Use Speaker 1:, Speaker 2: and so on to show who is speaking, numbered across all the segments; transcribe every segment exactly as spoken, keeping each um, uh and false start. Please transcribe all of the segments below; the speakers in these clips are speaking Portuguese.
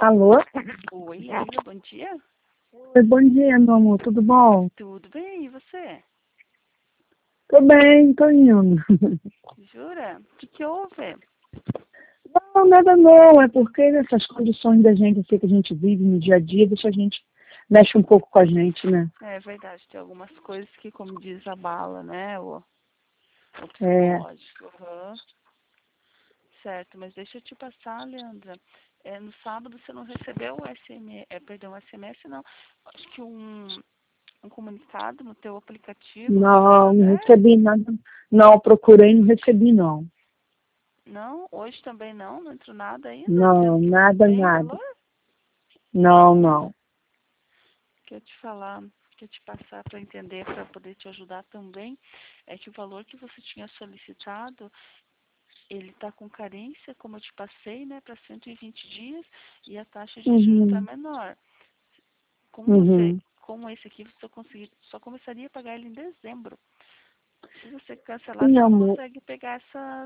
Speaker 1: Alô?
Speaker 2: Oi, Leila, bom dia.
Speaker 1: Oi, bom dia, meu amor, tudo bom?
Speaker 2: Tudo bem, e você?
Speaker 1: Tô bem, tô indo.
Speaker 2: Jura? O que, que houve?
Speaker 1: Não, nada não, é porque nessas condições da gente, assim, que a gente vive no dia a dia, deixa a gente, mexe um pouco com a gente, né?
Speaker 2: É verdade, tem algumas coisas que, como diz, abala, né? O, o
Speaker 1: É,
Speaker 2: psicológico. Aham. Certo, mas deixa eu te passar, Leandra. É, no sábado você não recebeu o S M S, é, perdão, S M S não. Acho que um, um comunicado no teu aplicativo do
Speaker 1: não, não
Speaker 2: Santander?
Speaker 1: recebi nada. Não, procurei, não recebi não.
Speaker 2: Não, hoje também não, não entrou nada ainda,
Speaker 1: Não,
Speaker 2: dizendo que não
Speaker 1: nada,
Speaker 2: tem
Speaker 1: nada.
Speaker 2: valor?
Speaker 1: Não, não.
Speaker 2: Que eu te falar, que eu te passar para entender, para poder te ajudar também, é que o valor que você tinha solicitado, ele está com carência, como eu te passei, né, para cento e vinte dias, e a taxa de juros está
Speaker 1: Uhum,
Speaker 2: menor. Como você,
Speaker 1: uhum.
Speaker 2: como esse aqui, você só, conseguir, só começaria a pagar ele em dezembro. Se você cancelar,
Speaker 1: Sim,
Speaker 2: você não
Speaker 1: amor.
Speaker 2: consegue pegar essas,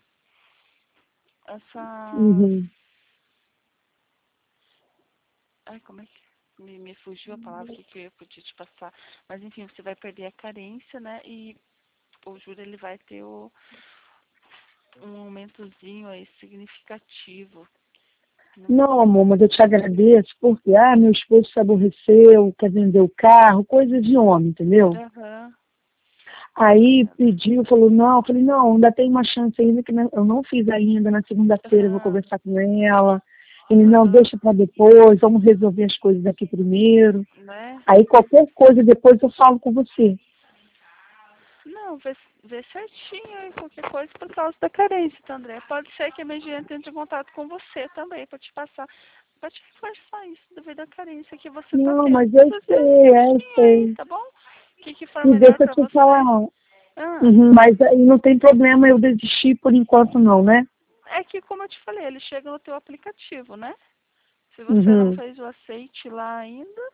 Speaker 2: essas,
Speaker 1: Uhum.
Speaker 2: ai, como é que me, me fugiu a palavra que, que eu podia te passar. Mas enfim, você vai perder a carência, né, e o juro ele vai ter o, um aumentozinho aí significativo. Não.
Speaker 1: Não, amor, mas eu te agradeço porque, ah, meu esposo se aborreceu, quer vender o carro, coisa de homem, entendeu?
Speaker 2: Aham,
Speaker 1: Aí
Speaker 2: entendo.
Speaker 1: pediu, falou, não, eu falei, não, ainda tem uma chance ainda que não- eu não fiz ainda, na segunda-feira eu vou
Speaker 2: Aham,
Speaker 1: conversar com ela. Ele, não,
Speaker 2: aham,
Speaker 1: deixa para depois, vamos resolver as coisas aqui primeiro.
Speaker 2: né?
Speaker 1: Aí qualquer coisa depois eu falo com você.
Speaker 2: Não, vê, vê certinho aí qualquer coisa por causa da carência, tá, André? Pode ser que a minha gente entre em contato com você também para te passar, para te reforçar isso devido à carência que você tá
Speaker 1: Não,
Speaker 2: tendo.
Speaker 1: mas eu
Speaker 2: Você vê
Speaker 1: sei, é, eu
Speaker 2: certinho aí,
Speaker 1: sei.
Speaker 2: tá bom? O que, que for
Speaker 1: E
Speaker 2: melhor
Speaker 1: deixa eu
Speaker 2: para
Speaker 1: te
Speaker 2: você.
Speaker 1: falar,
Speaker 2: Ah,
Speaker 1: uhum, mas aí não tem problema eu desistir por enquanto não, né?
Speaker 2: é que, como eu te falei, ele chega no teu aplicativo, né? Se você não
Speaker 1: Uhum.
Speaker 2: fez o aceite lá ainda,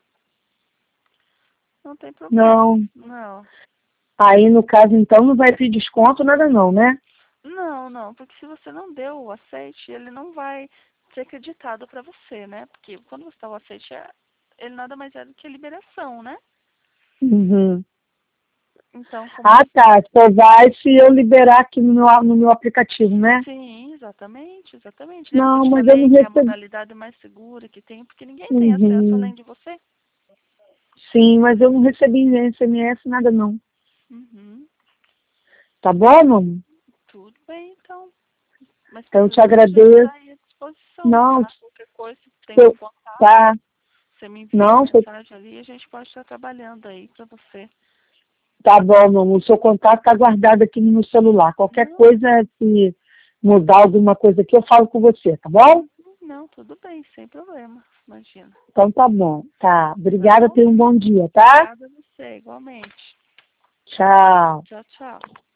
Speaker 2: não tem problema.
Speaker 1: Não.
Speaker 2: Não.
Speaker 1: Aí no caso então não vai ter desconto, nada não, né?
Speaker 2: Não, não, porque se você não deu o aceite, ele não vai ser acreditado para você, né? Porque quando você dá o aceite, é- ele nada mais é do que liberação, né?
Speaker 1: Uhum.
Speaker 2: Então, como
Speaker 1: Ah,
Speaker 2: você...
Speaker 1: tá. Só vai se eu liberar aqui no meu, no meu aplicativo, né?
Speaker 2: Sim, exatamente, exatamente. Lembra que eu
Speaker 1: Não,
Speaker 2: te
Speaker 1: mas eu não
Speaker 2: falei que é a
Speaker 1: recebi.
Speaker 2: modalidade mais segura que tem, porque ninguém tem acesso
Speaker 1: Uhum.
Speaker 2: além de você?
Speaker 1: Sim, mas eu não recebi nem S M S, nada não.
Speaker 2: Uhum.
Speaker 1: Tá bom, mano?
Speaker 2: Tudo bem, então. Mas
Speaker 1: Então eu te
Speaker 2: precisando, a gente está
Speaker 1: agradeço.
Speaker 2: aí à disposição,
Speaker 1: Não,
Speaker 2: tá?
Speaker 1: se
Speaker 2: Qualquer coisa, tem meu
Speaker 1: eu-
Speaker 2: contato.
Speaker 1: tá.
Speaker 2: Você me envia uma
Speaker 1: Não, se-
Speaker 2: mensagem ali e a gente pode estar trabalhando aí para você.
Speaker 1: tá bom, mano. O seu contato tá guardado aqui no meu celular. Qualquer
Speaker 2: Não,
Speaker 1: coisa, se mudar alguma coisa aqui, eu falo com você, tá bom?
Speaker 2: uhum, não, tudo bem, sem problema. Imagina.
Speaker 1: Então tá bom. Tá.
Speaker 2: Tá
Speaker 1: Obrigada,
Speaker 2: bom?
Speaker 1: tenha um bom dia, tá?
Speaker 2: Obrigada a você, igualmente.
Speaker 1: Tchau.
Speaker 2: Tchau, tchau.